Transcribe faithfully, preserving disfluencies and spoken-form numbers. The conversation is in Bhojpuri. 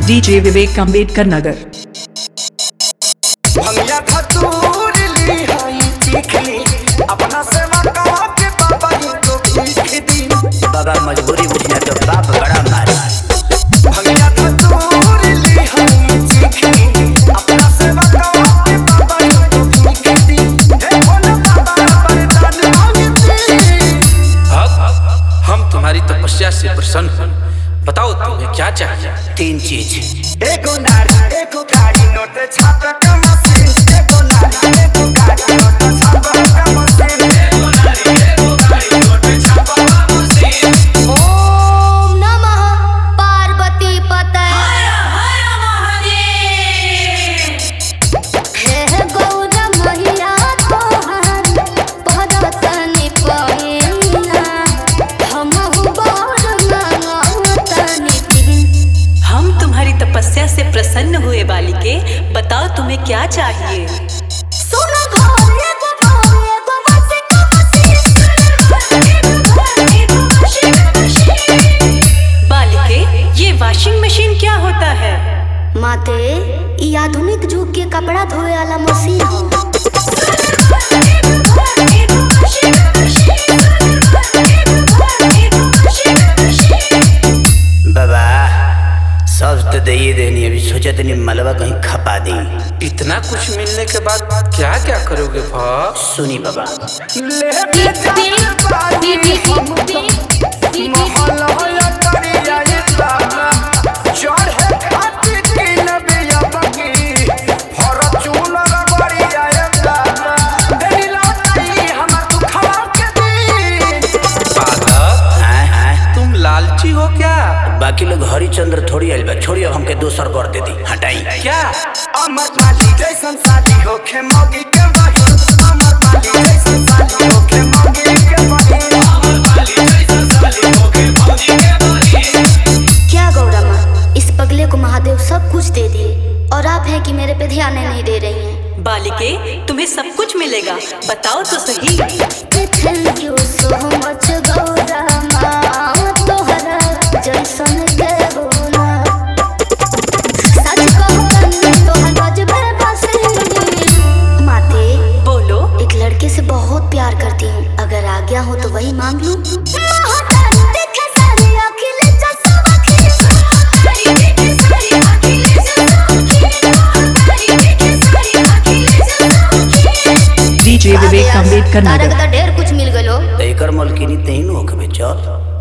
डीजे विवेक अम्बेडकर नगर। बाबा मजबूरी बुझना तो बाप बड़ा मारे। हम तुम्हारी तपस्या से प्रसन्न हैं। बताओ तुम्हें क्या चाहिए? तीन चीज। एको नारी एको गाड़ी नोट छापा का मशीन। एको नारी एको गाड़ी नोट छापा का मशीन। एको नारी एको गाड़ी नोट छापा का मशीन। ओम नमः पार्वती पतये हर हर महादेव। हे गौरा मैया तोहार पदतनि पहिना हमहु बर मांगतनि दिन। हम तुम्हारी तपस्या से प्रसन्न हुए बालिके, बताओ तुम्हें क्या चाहिए? सुन घर एगो घर एगो बसे का मशीन। बालिके, ये वॉशिंग मशीन क्या होता है? माते ई आधुनिक युग के कपड़ा धोए वाला मशीन हो। बाबा सब तो दे देनी, अभी सोचा तनी मलबा कहीं खपा दी। इतना कुछ मिलने के बाद क्या क्या करोगे भाव? सुनी बाबा। ले बारी हम तो महल होया करी जाए बाबा। चढ़े खाती की नबिया बगी हर चूल रगड़ी जाए बाबा। देरी लाती हम दुखवा के दी। बालक, हाँ हाँ तुम लालची हो क्या? बाकी लोग हरिचंद्र थोड़ी आइल बा, छोड़ी अब हमके दोसर कर दे दी। हटाई क्या? अमर पाली जैसन शादी होखे मौगी के बहिन। अमर पाली जैसन शादी होखे मौगी के बहिन। अमर पाली जैसन शादी होखे मौगी के बहिन। क्या गौरा माँ, इस पगले को महादेव सब कुछ दे दिए और आप हैं कि मेरे पे ध्यान नहीं दे रही हैं। बालिके, तुम्हें सब कुछ मिलेगा, बताओ तो सही। Thank you so much Gaura माँ, तोहरा जैसन के बोला। सच कहतनी तोहर गजबे बसेनी। माते बोलो। एक लड़के से बहुत प्यार करती हूँ, अगर आज्ञा हो तो वही मांग लूं। डीजे विवेक अम्बेडकर तारा नगर। के तो ढेर कुछ मिल गलो। तो एकर मलकिनी तही न होके चल।